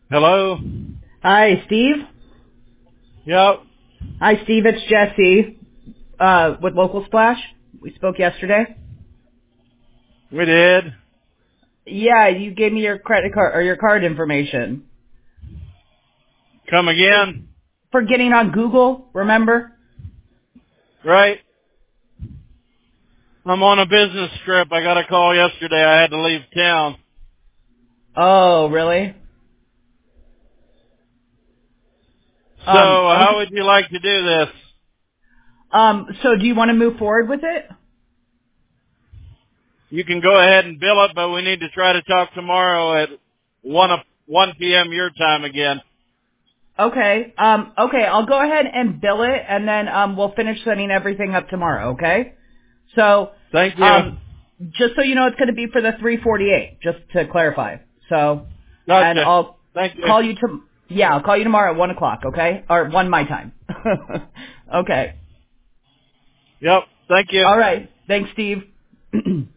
Hello? Hi, Steve. Yep, Hi, Steve. It's Jesse with Local Splash. We spoke yesterday. we did. Yeah, you gave me your credit card or your card information Come again? for getting on Google. Remember? Right? I'm on a business trip. I got a call yesterday. I had to leave town. Oh, really? So, how Okay. would you like to do this? So do you want to move forward with it? You can go ahead and bill it, but we need to try to talk tomorrow at 1 p.m. your time again. Okay. Okay. I'll go ahead and bill it, and then we'll finish setting everything up tomorrow. Okay. So, Thank you. um, just so you know, it's going to be for the 348. Just to clarify. So, and Gotcha. I'll Thank you. call you to. Yeah, I'll call you tomorrow at 1 o'clock. Okay, or 1 my time. Okay. Yep. Thank you. All right. Thanks, Steve.